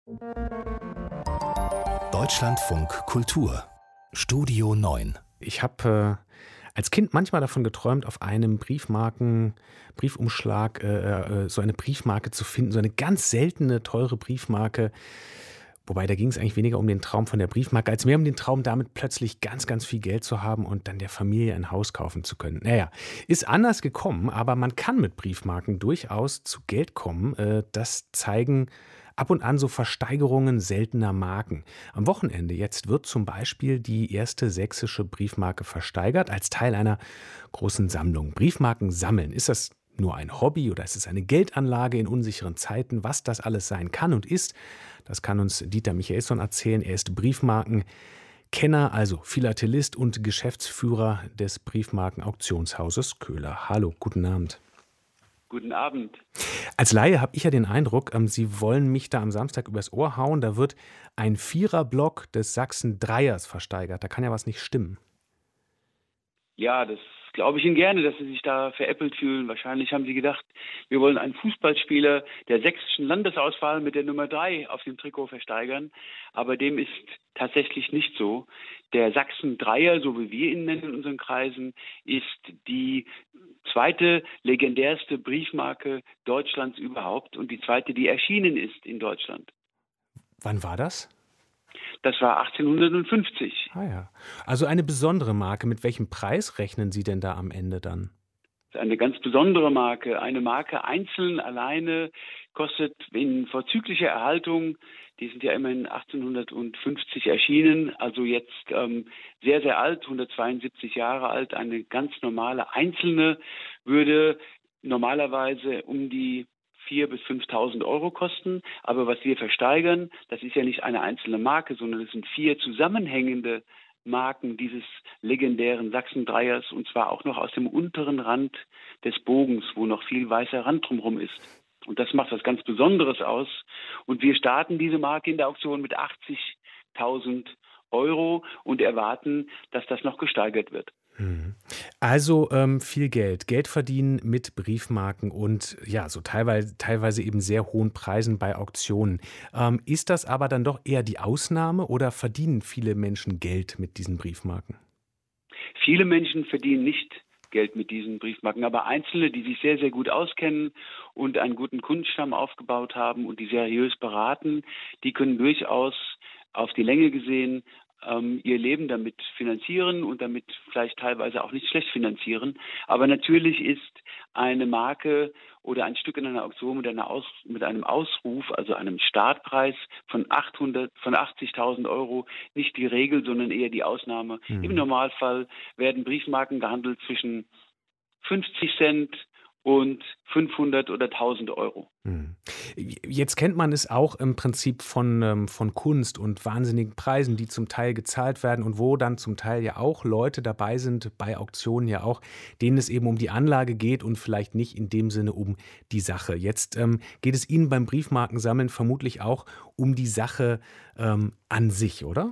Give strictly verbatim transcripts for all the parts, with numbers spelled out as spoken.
Deutschlandfunk Kultur Studio neun. Ich habe äh, als Kind manchmal davon geträumt, auf einem Briefmarken, Briefumschlag äh, äh, so eine Briefmarke zu finden, so eine ganz seltene, teure Briefmarke. Wobei, da ging es eigentlich weniger um den Traum von der Briefmarke, als mehr um den Traum, damit plötzlich ganz, ganz viel Geld zu haben und dann der Familie ein Haus kaufen zu können. Naja, ist anders gekommen, aber man kann mit Briefmarken durchaus zu Geld kommen. Äh, das zeigen ab und an so Versteigerungen seltener Marken. Am Wochenende jetzt wird zum Beispiel die erste sächsische Briefmarke versteigert als Teil einer großen Sammlung. Briefmarken sammeln, ist das nur ein Hobby oder ist es eine Geldanlage in unsicheren Zeiten? Was das alles sein kann und ist, das kann uns Dieter Michaelsson erzählen. Er ist Briefmarkenkenner, also Philatelist und Geschäftsführer des Briefmarkenauktionshauses Köhler. Hallo, guten Abend. Guten Abend. Als Laie habe ich ja den Eindruck, ähm, Sie wollen mich da am Samstag übers Ohr hauen. Da wird ein Viererblock des Sachsen-Dreiers versteigert. Da kann ja was nicht stimmen. Ja, das glaube ich Ihnen gerne, dass Sie sich da veräppelt fühlen. Wahrscheinlich haben Sie gedacht, wir wollen einen Fußballspieler der sächsischen Landesauswahl mit der Nummer drei auf dem Trikot versteigern. Aber dem ist tatsächlich nicht so. Der Sachsen-Dreier, so wie wir ihn nennen in unseren Kreisen, ist die zweite legendärste Briefmarke Deutschlands überhaupt und die zweite, die erschienen ist in Deutschland. Wann war das? Das war achtzehnhundertfünfzig. Ah ja, also eine besondere Marke. Mit welchem Preis rechnen Sie denn da am Ende dann? Das ist eine ganz besondere Marke. Eine Marke einzeln, alleine, kostet in vorzüglicher Erhaltung, die sind ja immerhin achtzehnhundertfünfzig erschienen, also jetzt ähm, sehr, sehr alt, hundertzweiundsiebzig Jahre alt. Eine ganz normale einzelne würde normalerweise um die viertausend bis fünftausend Euro kosten. Aber was wir versteigern, das ist ja nicht eine einzelne Marke, sondern es sind vier zusammenhängende Marken dieses legendären Sachsen-Dreiers und zwar auch noch aus dem unteren Rand des Bogens, wo noch viel weißer Rand drumherum ist. Und das macht was ganz Besonderes aus. Und wir starten diese Marke in der Auktion mit achtzigtausend Euro und erwarten, dass das noch gesteigert wird. Also ähm, viel Geld, Geld verdienen mit Briefmarken und ja, so teilweise, teilweise eben sehr hohen Preisen bei Auktionen. Ähm, ist das aber dann doch eher die Ausnahme oder verdienen viele Menschen Geld mit diesen Briefmarken? Viele Menschen verdienen nicht Geld mit diesen Briefmarken, aber Einzelne, die sich sehr, sehr gut auskennen und einen guten Kundenstamm aufgebaut haben und die seriös beraten, die können durchaus auf die Länge gesehen ähm, ihr Leben damit finanzieren und damit vielleicht teilweise auch nicht schlecht finanzieren. Aber natürlich ist eine Marke oder ein Stück in einer Auktion mit, einer Aus, mit einem Ausruf, also einem Startpreis von achthundert, von achtzigtausend Euro nicht die Regel, sondern eher die Ausnahme. Mhm. Im Normalfall werden Briefmarken gehandelt zwischen fünfzig Cent und fünfhundert oder tausend Euro. Jetzt kennt man es auch im Prinzip von, ähm, von Kunst und wahnsinnigen Preisen, die zum Teil gezahlt werden und wo dann zum Teil ja auch Leute dabei sind, bei Auktionen ja auch, denen es eben um die Anlage geht und vielleicht nicht in dem Sinne um die Sache. Jetzt ähm, geht es Ihnen beim Briefmarkensammeln vermutlich auch um die Sache ähm, an sich, oder?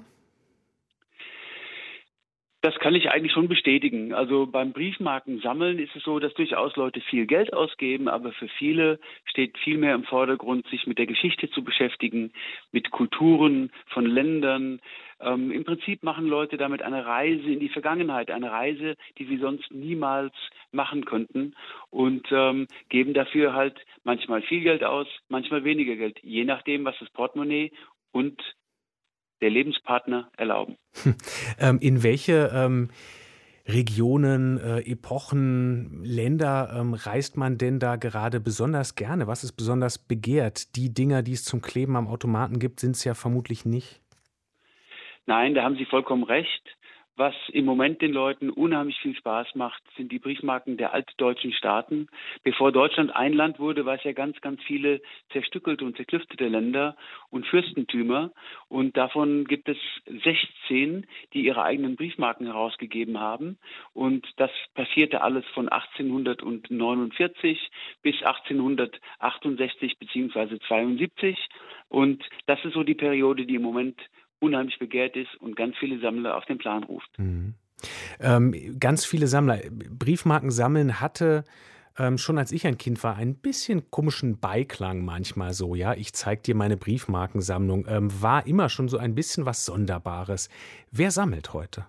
Das kann ich eigentlich schon bestätigen. Also beim Briefmarkensammeln ist es so, dass durchaus Leute viel Geld ausgeben, aber für viele steht viel mehr im Vordergrund, sich mit der Geschichte zu beschäftigen, mit Kulturen von Ländern. Ähm, im Prinzip machen Leute damit eine Reise in die Vergangenheit, eine Reise, die sie sonst niemals machen könnten und ähm, geben dafür halt manchmal viel Geld aus, manchmal weniger Geld, je nachdem, was das Portemonnaie und der Lebenspartner erlauben. ähm, in welche ähm, Regionen, äh, Epochen, Länder ähm, reist man denn da gerade besonders gerne? Was ist besonders begehrt? Die Dinger, die es zum Kleben am Automaten gibt, sind es ja vermutlich nicht. Nein, da haben Sie vollkommen recht. Was im Moment den Leuten unheimlich viel Spaß macht, sind die Briefmarken der altdeutschen Staaten. Bevor Deutschland ein Land wurde, war es ja ganz, ganz viele zerstückelte und zerklüftete Länder und Fürstentümer. Und davon gibt es sechzehn, die ihre eigenen Briefmarken herausgegeben haben. Und das passierte alles von achtzehnhundertneunundvierzig bis achtzehnhundertachtundsechzig bzw. zweiundsiebzig. Und das ist so die Periode, die im Moment unheimlich begehrt ist und ganz viele Sammler auf den Plan ruft. Mhm. Ähm, ganz viele Sammler. Briefmarken sammeln hatte ähm, schon als ich ein Kind war, ein bisschen komischen Beiklang manchmal so, ja. Ich zeig dir meine Briefmarkensammlung, ähm, war immer schon so ein bisschen was Sonderbares. Wer sammelt heute?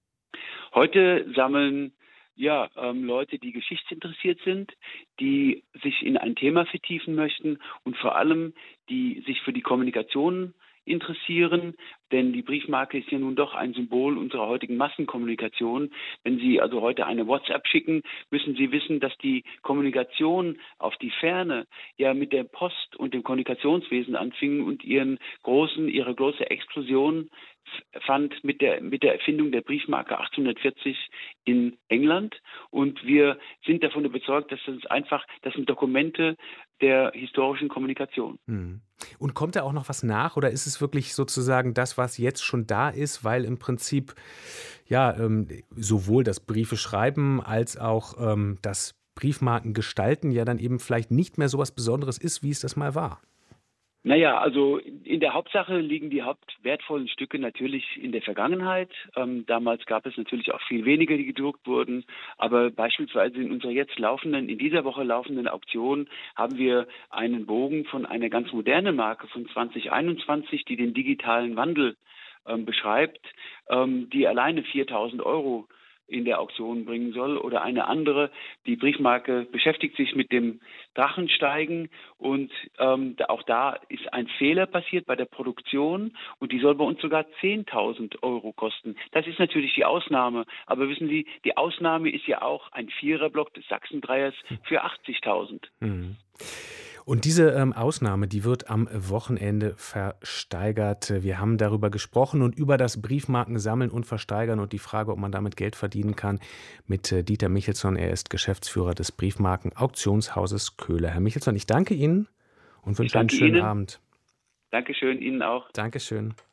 Heute sammeln ja ähm, Leute, die geschichtsinteressiert sind, die sich in ein Thema vertiefen möchten und vor allem, die sich für die Kommunikation interessieren, denn die Briefmarke ist ja nun doch ein Symbol unserer heutigen Massenkommunikation. Wenn Sie also heute eine WhatsApp schicken, müssen Sie wissen, dass die Kommunikation auf die Ferne ja mit der Post und dem Kommunikationswesen anfing und ihren großen, ihre große Explosion fand mit der, mit der Erfindung der Briefmarke achtzehnhundertvierzig in England. Und wir sind davon überzeugt, dass das einfach, das sind Dokumente der historischen Kommunikation. Hm. Und kommt da auch noch was nach oder ist es wirklich sozusagen das, was jetzt schon da ist, weil im Prinzip ja ähm, sowohl das Briefe schreiben als auch ähm, das Briefmarken gestalten ja dann eben vielleicht nicht mehr so was Besonderes ist, wie es das mal war? Naja, also in der Hauptsache liegen die hauptwertvollen Stücke natürlich in der Vergangenheit. Ähm, damals gab es natürlich auch viel weniger, die gedruckt wurden. Aber beispielsweise in unserer jetzt laufenden, in dieser Woche laufenden Auktion haben wir einen Bogen von einer ganz modernen Marke von zwanzig einundzwanzig, die den digitalen Wandel ähm, beschreibt, ähm, die alleine viertausend Euro in der Auktion bringen soll, oder eine andere. Die Briefmarke beschäftigt sich mit dem Drachensteigen und ähm, auch da ist ein Fehler passiert bei der Produktion und die soll bei uns sogar zehntausend Euro kosten. Das ist natürlich die Ausnahme, aber wissen Sie, die Ausnahme ist ja auch ein Viererblock des Sachsen-Dreiers für achtzigtausend. Mhm. Und diese ähm, Ausnahme, die wird am Wochenende versteigert. Wir haben darüber gesprochen und über das Briefmarkensammeln und Versteigern und die Frage, ob man damit Geld verdienen kann, mit äh, Dieter Michelson. Er ist Geschäftsführer des Briefmarken-Auktionshauses Köhler. Herr Michelson, ich danke Ihnen und wünsche einen schönen Ihnen. Abend. Dankeschön, Ihnen auch. Dankeschön.